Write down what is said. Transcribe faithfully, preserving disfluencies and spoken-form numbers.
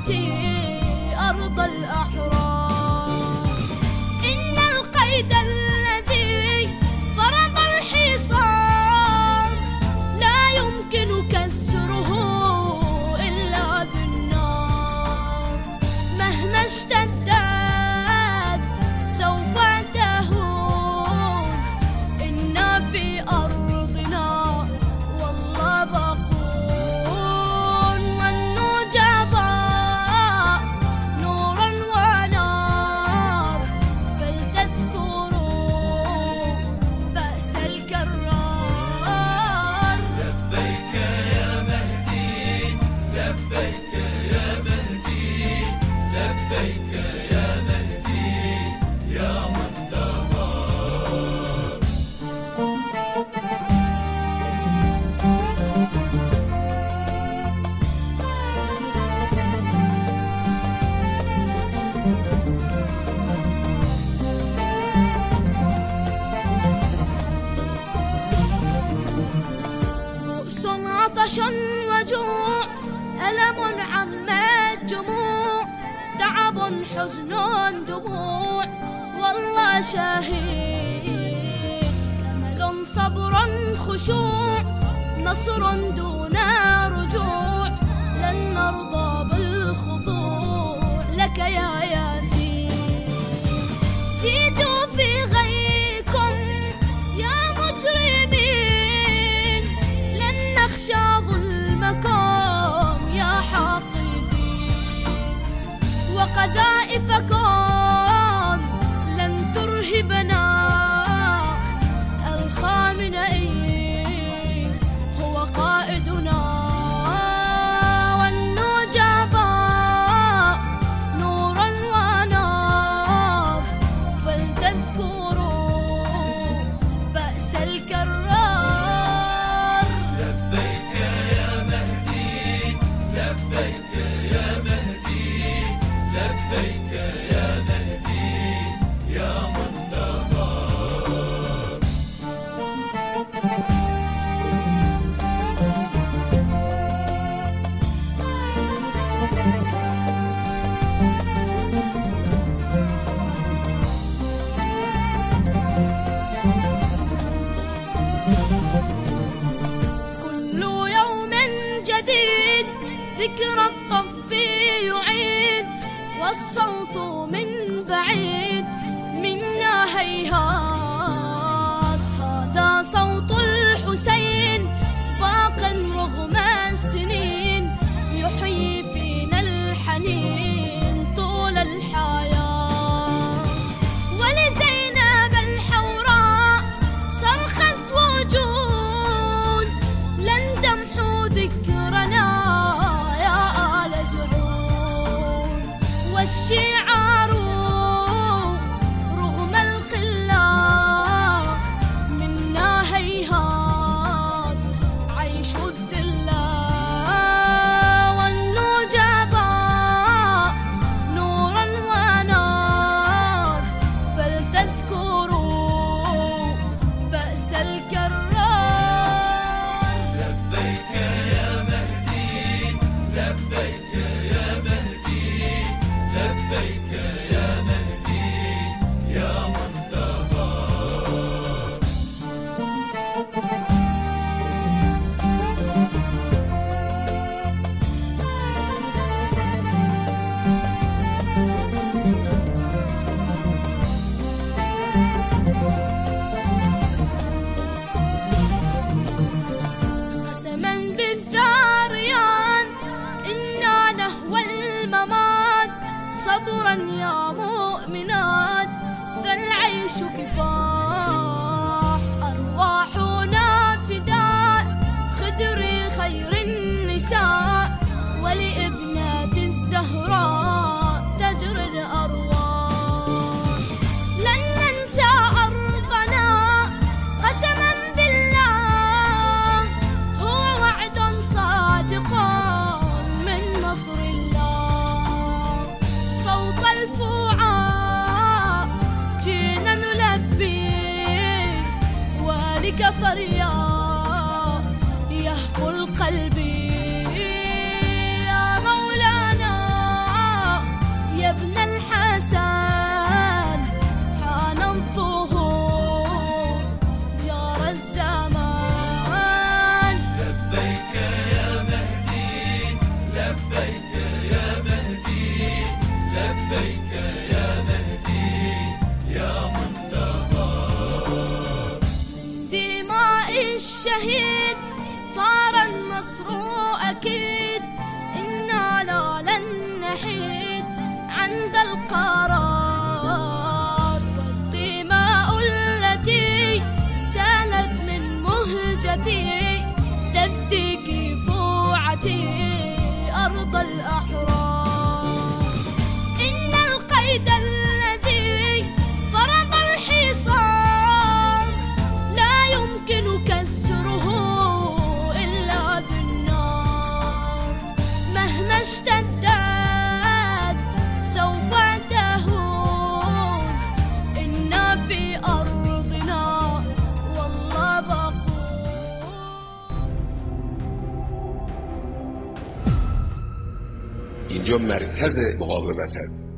بيتي أرض الأحرار. إن القيد الذي فرض الحصار لا يمكن كسره إلا بالنار. مهما اشتدت سوف تهون، إنا في أرضنا والله باقون. والنجباء نورا ونار، فلتذكروا بأس الكرار. لبيك يا مهدي، لبيك يا مهدي، لبيك يا مهدي يا منتظر. بؤس عطش وجوع، ألم عم الجموع، تعب حزن دموع والله شهيد. أمل صبر خشوع، نصر دون رجوع، لن نرضى بالخضوع لك يا يزيد. زيدوا في غيكم يا مجرمين، لن نخشى ظلمكم يا حاقدين. وقذائفكم لن ترهبنا، الخامنئي هو قائدنا. والنجباء نورا ونار، فلتذكروا بأس الكرار. لبيك يا مهدي، لبيك يا مهدي، لبيك يا مهدي يا منتظر. كل يوم جديد ذكرى الطف يعيد، والصوت من بعيد منا هيهات. هذا صوت الحسين باق رغم السنين، يحيي فينا الحنين طول الحياة. ولزينب الحوراء صرخت وجود، لن تمحوا ذكرنا يا آل سعود. والشعار رغم الخلاف منا هيهات، عيش الذلة. والنجباء نورا ونار، فلتذكروا بأس الكرار. لبيك يا مهدي، لبيك يا مهدي، لبيك يا مهدي يا منتظر. قسما بالذاريان إنا نهوى الممات، صبرا يا مؤمنات فالعيش كفاح. أرواحنا فداء خدر خير النساء، ولابنات الزهراء تجري الأرواح. لن ننسى أرضنا قسما بالله، هو وعد صادق من نصر الله. صوت الفوعاء جينا نلبي، ولك فريا يهفو القلب. الحرار، والدماء التي سالت من مهجتي تفديك فوعتي أرض الأحرار. إن القيد الذي فرض الحصار لا يمكن كسره إلا بالنار، مهما اشتدت سوف تهون، إنا في أرضنا والله باقون. اینجا مرکز مقاومت است.